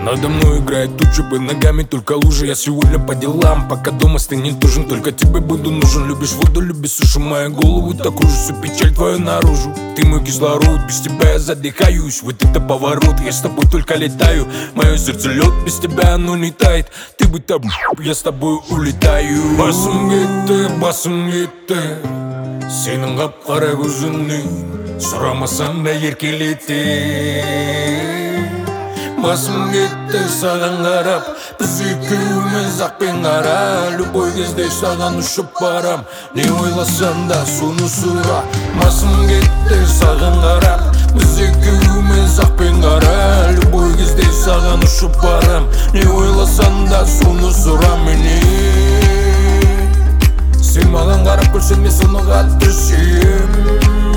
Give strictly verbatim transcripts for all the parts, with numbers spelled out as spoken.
Надо мной играет туча, под ногами только лужи. Я сегодня по делам, пока дома стынет нужен. Только тебе буду нужен. Любишь воду, любишь суши, мою голову такую же, всю печаль твою наружу. Ты мой кислород, без тебя я задыхаюсь. Вот это поворот, я с тобой только летаю. Мое сердце лед, без тебя оно не тает. Ты бы там, я с тобой улетаю. Басым кетті, басым кетті, сенің қап-қара көзіңнен сұрамасаң да еркелетер. Басым кетті саған қарап, біз екеуміз ақ пен қара. Любой кезде саған ұшып барам, не ойласаң да соны сұра. Басым кетті саған қарап, біз екеуміз ақ пен қара. Любой кезде саған ұшып барам, не ойласаң да соны сұра менен. Сен маған қарап көрсең мен соны қатты сүйем.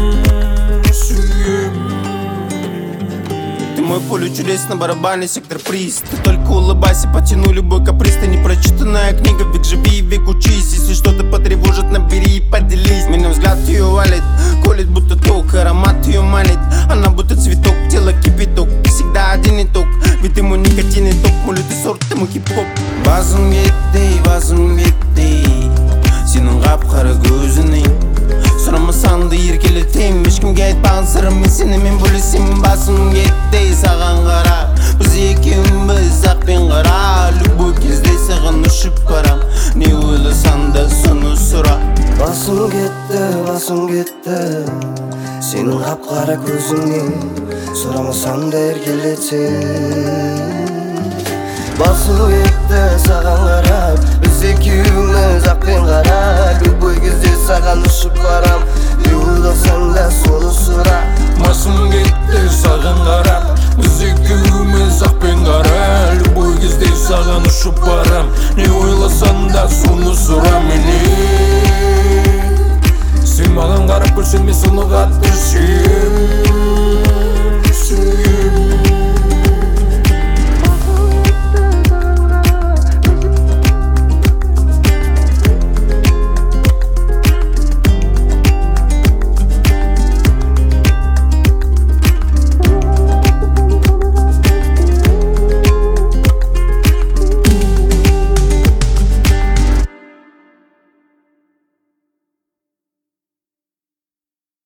Мой поле чудес на барабане, сектор приз. Ты только улыбайся, потяну любой каприз. Ты непрочитанная книга, век живи, век учись. Если что-то потревожит, набери и поделись. Меня взгляд ее валит, колет будто ток. Аромат ее манит, она будто цветок. Тело кипяток, всегда один итог. Ведь ты мой никотин и топ, мой лютый сорт, ты мой хип-хоп. Басым кетті, басым кетті, сенің қап-қара көзіңнен сұрамасаң да еркелетем. Ешкімге айтпаған сырым, мен сенімен бөлісемін. Басым кетті саған қарап, біз екеуміз ақ пен қара. Любой кезде саған ұшып барам, не ойласаң да соны сұра. Басым кетті, басым кетті, сенің қап-қара көзіңнен сұрамасаң да еркелетем. Басым кетті саған қарап, біз екеуміз ақ пен қара. Любой кезде саған ұшып барам, не ойласаң да соны сұра. Басым кетті саған қарап, біз екеуміз ақ пен қара. Любой кезде саған ұшып барам, не ойласаң да соны сұра менен. Сен маған қарап көрсең мен соны қатты сүйем.